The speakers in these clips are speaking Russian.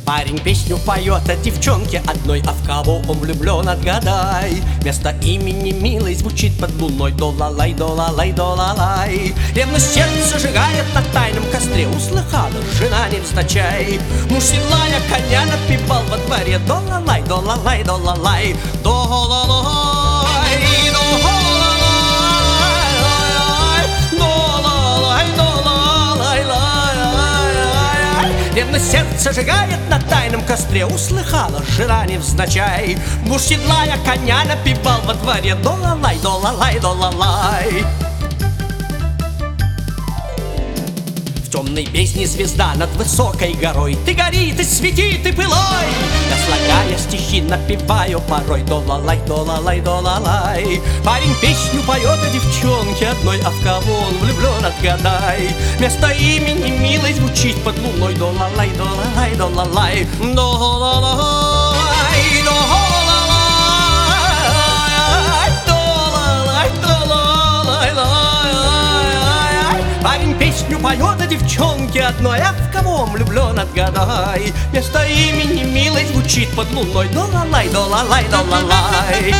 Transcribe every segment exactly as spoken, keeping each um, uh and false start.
Парень песню поет о девчонке одной, а в кого он влюблен, отгадай. Вместо имени милой звучит под луной до-ла-лай, до-ла-лай, до-ла-лай. Ревность сердце сжигает на тайном костре, услыхала жена невзначай. Муж седлая коня напевал во дворе до-ла-лай, до-ла-лай, до-ла-лай, до-ла-лай, до-ла-лай, до-ла-лай, до-ла-лай. Ревность сердце сжигает на тайном костре, услыхала жена невзначай. Муж седлая коня напевал во дворе до-ла-лай, до-ла-лай, до-ла-лай. В темной песне звезда над высокой горой, ты гори, ты свети, ты пылай. Я слагая стихи напеваю порой до-ла-лай, до-ла-лай, до-ла-лай. Парень песню поет о девчонке одной, а в кого он влюблен, отгадай. Вместо имени милой звучит под луной до-ла-лай, до-ла-лай, до-ла-лай, до-ла-лай, до-ла-лай, до-ла-лай, до-ла-лай. Парень песню поет о девчонке одной, а в кого он влюблен, отгадай. Вместо имени милой звучит под луной до-ла-лай, до-ла-лай, до-ла-лай.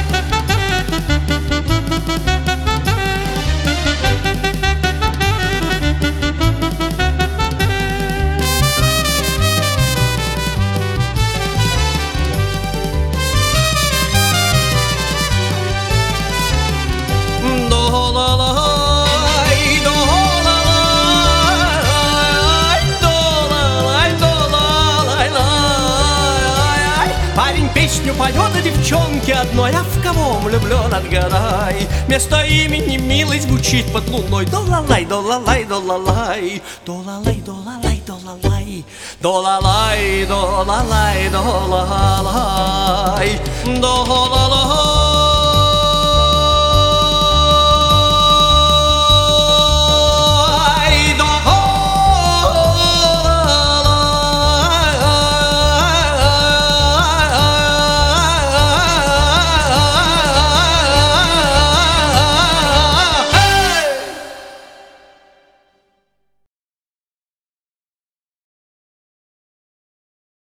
Парень песню поет о девчонке одной, а в кого он влюблен, отгадай. Вместо имени милой звучит под луной до-ла-лай, до-ла-лай, до-ла-лай, до-ла-лай, до-ла-лай, до-ла-лай, до-ла-лай, до-ла-лай, до-ла-лай, до-ла-лай.